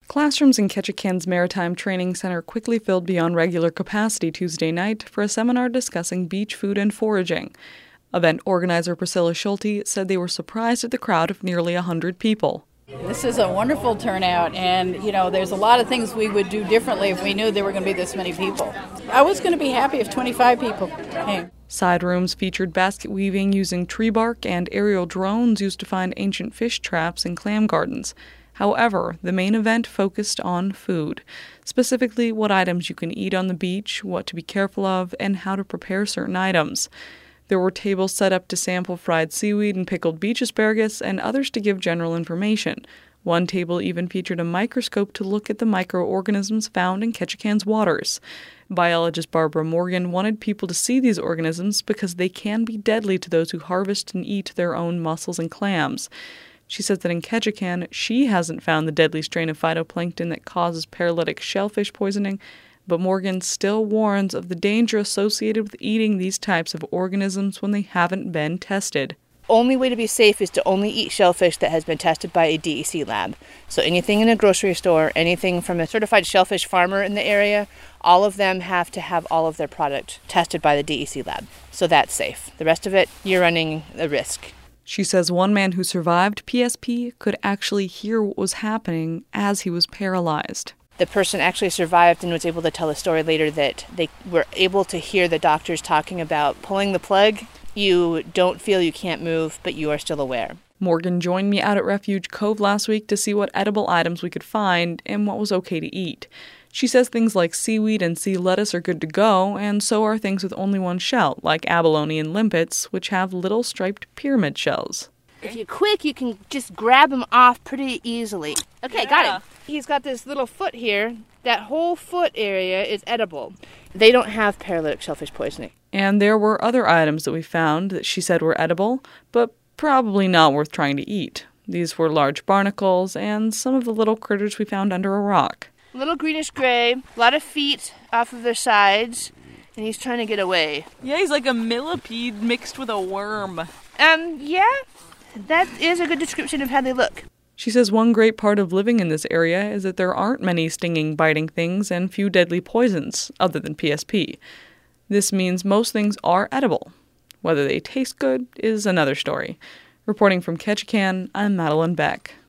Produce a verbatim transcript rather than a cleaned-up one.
Classrooms in Ketchikan's Maritime Training Center quickly filled beyond regular capacity Tuesday night for a seminar discussing beach food and foraging. Event organizer Priscilla Schulte said they were surprised at the crowd of nearly one hundred people. This is a wonderful turnout, and, you know, there's a lot of things we would do differently if we knew there were going to be this many people. I was going to be happy if twenty-five people came. Side rooms featured basket weaving using tree bark and aerial drones used to find ancient fish traps and clam gardens. However, the main event focused on food, specifically what items you can eat on the beach, what to be careful of, and how to prepare certain items. There were tables set up to sample fried seaweed and pickled beach asparagus, and others to give general information. One table even featured a microscope to look at the microorganisms found in Ketchikan's waters. Biologist Barbara Morgan wanted people to see these organisms because they can be deadly to those who harvest and eat their own mussels and clams. She says that in Ketchikan, she hasn't found the deadly strain of phytoplankton that causes paralytic shellfish poisoning, but Morgan still warns of the danger associated with eating these types of organisms when they haven't been tested. Only way to be safe is to only eat shellfish that has been tested by a D E C lab. So anything in a grocery store, anything from a certified shellfish farmer in the area, all of them have to have all of their product tested by the D E C lab. So that's safe. The rest of it, you're running a risk. She says one man who survived P S P could actually hear what was happening as he was paralyzed. The person actually survived and was able to tell a story later that they were able to hear the doctors talking about pulling the plug. You don't feel you can't move, but you are still aware. Morgan joined me out at Refuge Cove last week to see what edible items we could find and what was okay to eat. She says things like seaweed and sea lettuce are good to go, and so are things with only one shell, like abalone and limpets, which have little striped pyramid shells. If you're quick, you can just grab him off pretty easily. Okay, Yeah. got him. He's got this little foot here. That whole foot area is edible. They don't have paralytic shellfish poisoning. And there were other items that we found that she said were edible, but probably not worth trying to eat. These were large barnacles and some of the little critters we found under a rock. Little greenish gray, a lot of feet off of their sides, and he's trying to get away. Yeah, he's like a millipede mixed with a worm. Um, yeah, that is a good description of how they look. She says one great part of living in this area is that there aren't many stinging, biting things and few deadly poisons, other than P S P. This means most things are edible. Whether they taste good is another story. Reporting from Ketchikan, I'm Madeline Beck.